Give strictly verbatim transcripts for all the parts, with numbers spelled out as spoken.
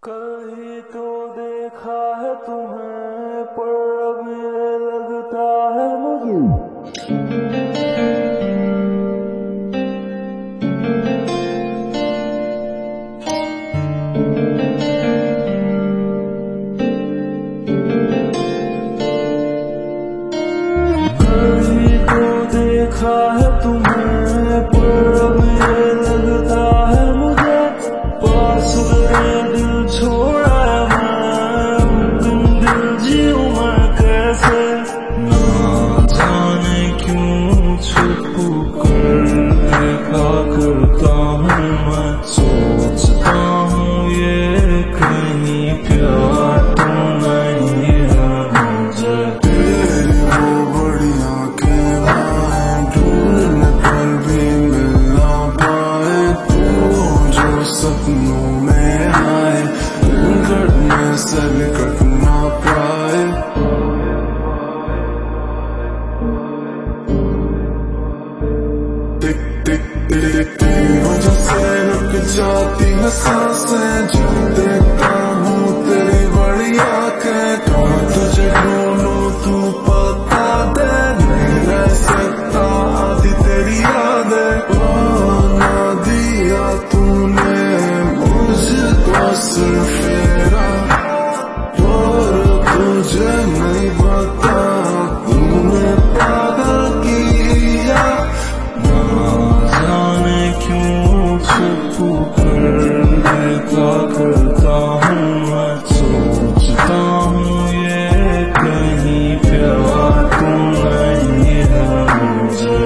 कहीं तो देखा है तुम्हें, पर अब ये लगता है मुझे कहीं तो देखा है तुम्हें, पर अब ये लगता है मुझे पास गए दिल छोड़ा मैं, तुम दिल जीऊं मैं कैसे। ना जाने क्यों छुप कर देखा करता हूँ मैं, सोचता हूँ ये कहीं प्यार तो नहीं है मुझे। तेरी वो बड़ी आँखें आए ढूंढने पर भी मिल ना पाए, तू जो सपनों में आए घटने से भी कट ना पाए। टिक टिक टिक तेरी वजह से रुक जाती है सांसें, जो देखता हूँ तेरी बड़ी आँखें, कहाँ तुझे ढूंढूं तू पता दे, नहीं रह सकता आधी तेरी यादें। बना दिया तूने मुझको सिर्फ फेरा, और तुझे नहीं पता तूने पागल किया। ना जाने क्यों छुप कर देखा करता हूँ मैं, सोचता हूँ ये कहीं प्यार तो नहीं है मुझे।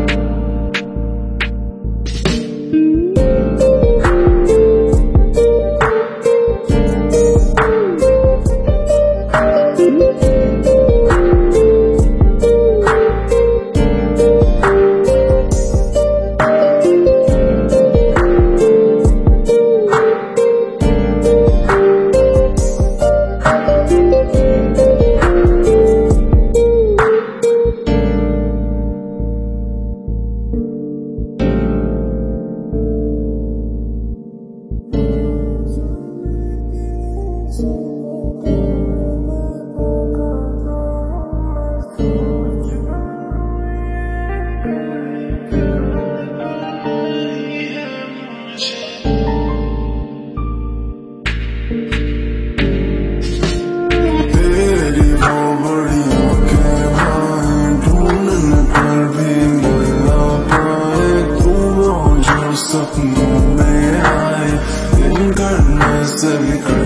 तेरी वो बड़ी आँखें आए ढूंढने पर भी मिल ना पाए, तू वो जो सपनों में आए इन करने से भी